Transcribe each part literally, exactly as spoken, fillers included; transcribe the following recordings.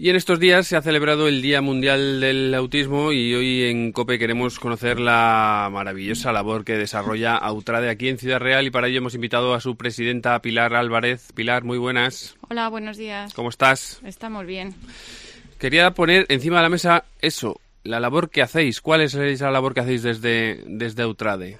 Y en estos días se ha celebrado el Día Mundial del Autismo y hoy en COPE queremos conocer la maravillosa labor que desarrolla Autrade aquí en Ciudad Real y para ello hemos invitado a su presidenta Pilar Álvarez. Pilar, muy buenas. Hola, buenos días. ¿Cómo estás? Estamos bien. Quería poner encima de la mesa eso, la labor que hacéis. ¿Cuál es la labor que hacéis desde, desde Autrade?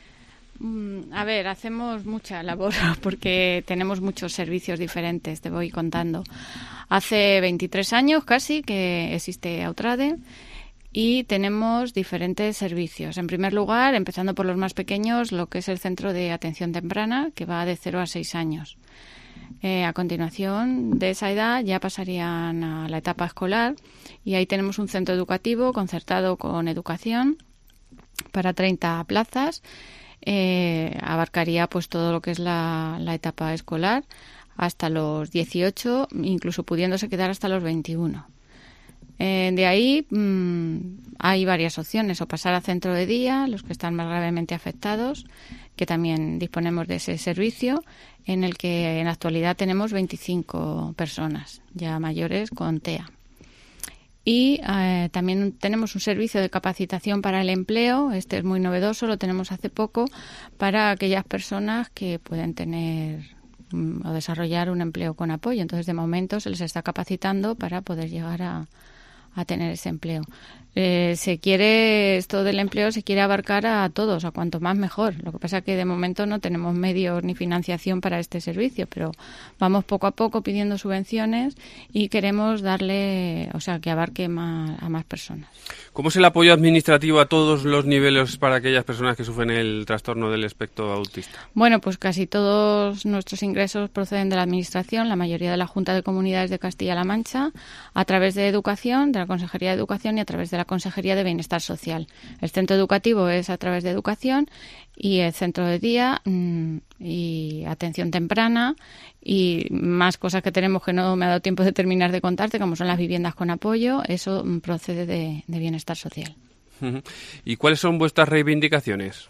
A ver, hacemos mucha labor porque tenemos muchos servicios diferentes, te voy contando. Hace veintitrés años casi que existe Autrade y tenemos diferentes servicios. En primer lugar, empezando por los más pequeños, lo que es el Centro de Atención Temprana, que va de cero a seis años. Eh, a continuación de esa edad ya pasarían a la etapa escolar y ahí tenemos un centro educativo concertado con educación para treinta plazas. Eh, abarcaría pues todo lo que es la, la etapa escolar hasta los dieciocho, incluso pudiéndose quedar hasta los veintiuno. Eh, de ahí mmm, hay varias opciones, o pasar a centro de día, los que están más gravemente afectados, que también disponemos de ese servicio, en el que en la actualidad tenemos veinticinco personas ya mayores con T E A. Y eh, también tenemos un servicio de capacitación para el empleo, este es muy novedoso, lo tenemos hace poco, para aquellas personas que pueden tener mm, o desarrollar un empleo con apoyo. Entonces, de momento se les está capacitando para poder llegar a, a tener ese empleo. Eh, se quiere, esto del empleo se quiere abarcar a todos, a cuanto más mejor. Lo que pasa es que de momento no tenemos medios ni financiación para este servicio, pero vamos poco a poco pidiendo subvenciones y queremos darle, o sea, que abarque más, a más personas. ¿Cómo es el apoyo administrativo a todos los niveles para aquellas personas que sufren el trastorno del espectro autista? Bueno, pues casi todos nuestros ingresos proceden de la Administración, la mayoría de la Junta de Comunidades de Castilla-La Mancha, a través de Educación, de la Consejería de Educación y a través de la Consejería de Bienestar Social. El centro educativo es a través de Educación y el centro de día mmm, y atención temprana y más cosas que tenemos que no me ha dado tiempo de terminar de contarte, como son las viviendas con apoyo, eso mmm, procede de, de Bienestar Social. ¿Y cuáles son vuestras reivindicaciones?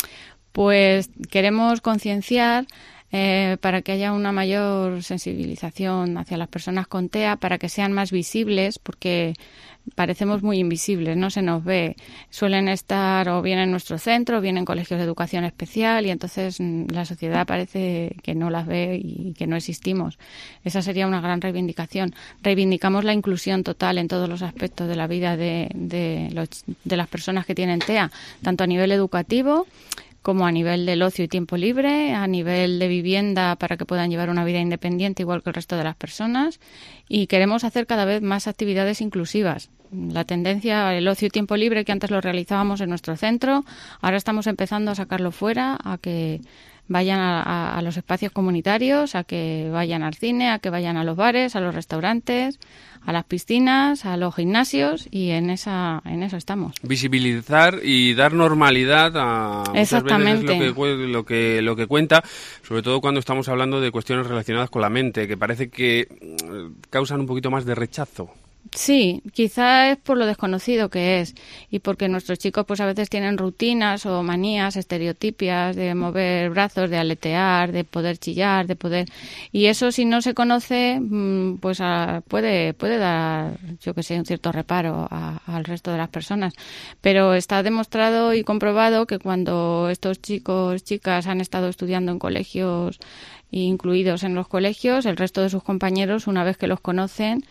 Pues queremos concienciar Eh, para que haya una mayor sensibilización hacia las personas con T E A, para que sean más visibles, porque parecemos muy invisibles, no se nos ve. Suelen estar o bien en nuestro centro o bien en colegios de educación especial y entonces la sociedad parece que no las ve y que no existimos. Esa sería una gran reivindicación. Reivindicamos la inclusión total en todos los aspectos de la vida de, de, los, de las personas que tienen T E A, tanto a nivel educativo como a nivel del ocio y tiempo libre, a nivel de vivienda para que puedan llevar una vida independiente igual que el resto de las personas y queremos hacer cada vez más actividades inclusivas. La tendencia, el ocio y tiempo libre que antes lo realizábamos en nuestro centro, ahora estamos empezando a sacarlo fuera, a que vayan a, a, a los espacios comunitarios, a que vayan al cine, a que vayan a los bares, a los restaurantes, a las piscinas, a los gimnasios y en esa en eso estamos. Visibilizar y dar normalidad a Exactamente. Muchas veces es lo que, lo que lo que cuenta, sobre todo cuando estamos hablando de cuestiones relacionadas con la mente, que parece que causan un poquito más de rechazo. Sí, quizá es por lo desconocido que es y porque nuestros chicos pues a veces tienen rutinas o manías, estereotipias de mover brazos, de aletear, de poder chillar, de poder... Y eso si no se conoce pues a, puede puede dar, yo que sé, un cierto reparo a, al resto de las personas. Pero está demostrado y comprobado que cuando estos chicos, chicas han estado estudiando en colegios incluidos en los colegios, el resto de sus compañeros, una vez que los conocen,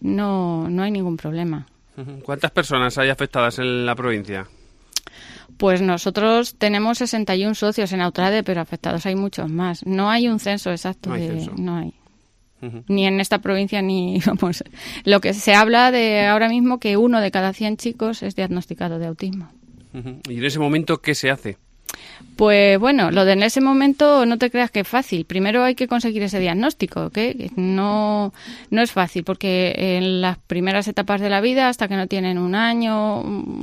no no hay ningún problema. ¿Cuántas personas hay afectadas en la provincia? Pues nosotros tenemos sesenta y uno socios en Autrade, pero afectados hay muchos más. No hay un censo exacto. No hay de, censo. No hay. Uh-huh. Ni en esta provincia, ni, vamos, lo que se habla de ahora mismo que uno de cada cien chicos es diagnosticado de autismo. Uh-huh. ¿Y en ese momento qué se hace? Pues bueno, lo de en ese momento no te creas que es fácil. Primero hay que conseguir ese diagnóstico, que no, no es fácil, porque en las primeras etapas de la vida, hasta que no tienen un año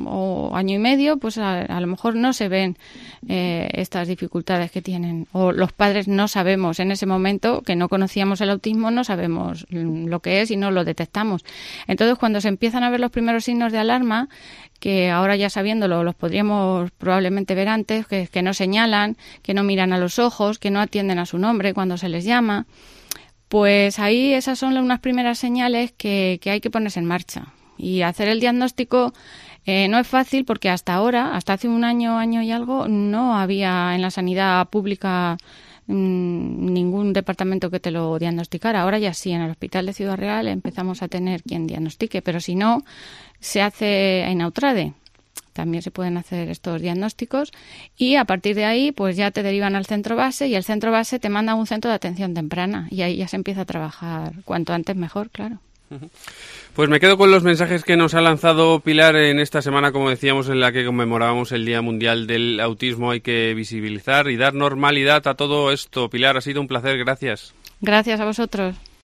o año y medio, pues a, a lo mejor no se ven eh, estas dificultades que tienen. O los padres no sabemos en ese momento, que no conocíamos el autismo, no sabemos lo que es y no lo detectamos. Entonces, cuando se empiezan a ver los primeros signos de alarma, que ahora ya sabiéndolo los podríamos probablemente ver antes, que, que no señalan, que no miran a los ojos, que no atienden a su nombre cuando se les llama, Pues ahí esas son unas primeras señales que, que hay que ponerse en marcha. Y hacer el diagnóstico eh, no es fácil porque hasta ahora, hasta hace un año, año y algo, no había en la sanidad pública mmm, ningún departamento que te lo diagnosticara. Ahora ya sí, en el Hospital de Ciudad Real empezamos a tener quien diagnostique, pero si no, se hace en Autrade. También se pueden hacer estos diagnósticos y a partir de ahí pues ya te derivan al centro base y el centro base te manda a un centro de atención temprana y ahí ya se empieza a trabajar cuanto antes mejor, claro. Pues me quedo con los mensajes que nos ha lanzado Pilar en esta semana, como decíamos, en la que conmemorábamos el Día Mundial del Autismo. Hay que visibilizar y dar normalidad a todo esto. Pilar, ha sido un placer, gracias. Gracias a vosotros.